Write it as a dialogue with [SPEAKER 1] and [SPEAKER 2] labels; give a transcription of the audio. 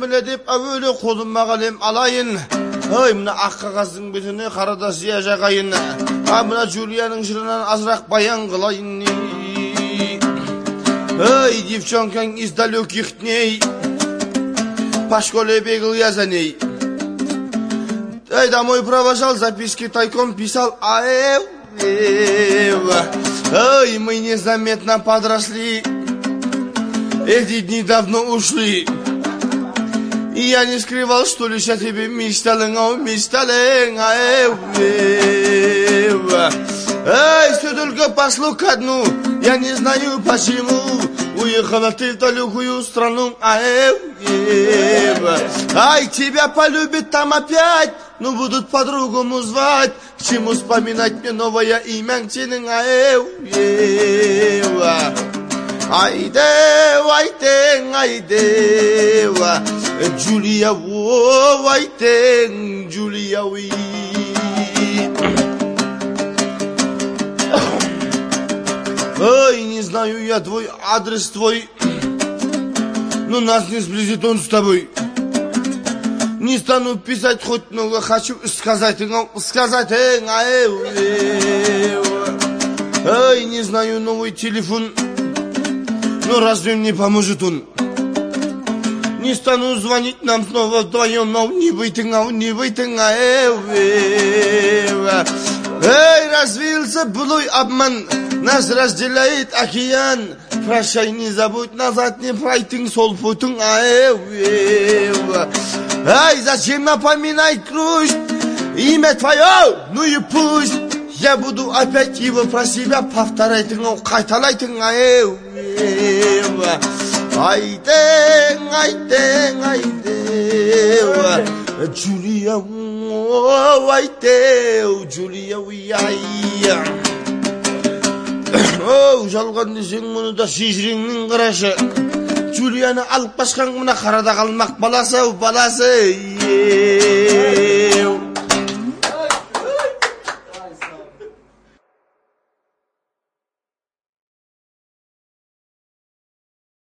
[SPEAKER 1] біле деп әуелі қолыма қалем алайын. Ой, мына ақ қағаздың бетіне қарада сия жағайын. Мына Джулияның жырынан азырақ баян қылайын. Ой, девчонкаң из далеких дней, по школе бегал я за ней. Ой, домой провожал, записки тайком писал. Ой, мы незаметно подросли, эти дни давно ушли. И я не скрывал, что лишь о тебе мечтал. Эй, все только пошло ко дну, я не знаю почему. Уехала ты в далекую страну. Ай, тебя полюбит там опять, но будут по-другому звать. К чему вспоминать мне новое имя сенің? Айдеу, Джулия, Джулия, Ой, не знаю я твой адрес твой, но нас не сблизит он с тобой. Не стану писать, хоть много хочу сказать. Ой, не знаю новый телефон, но разве мне поможет он? Не стану звонить нам снова вдвоем, но не выйти. Эй, развился былой обман, нас разделяет океан. Прощай, не забудь, назад не пройти, сол путем. Ай, зачем напоминать грусть? Имя твое, ну и пусть. Я буду опять его про себя повторять, но кайталайтын. Джулия, Джулия, Оу, жалған десең мұны да шежіреңнің қарашы. Джулияны алып қашқан мына қарада қалмақ баласы.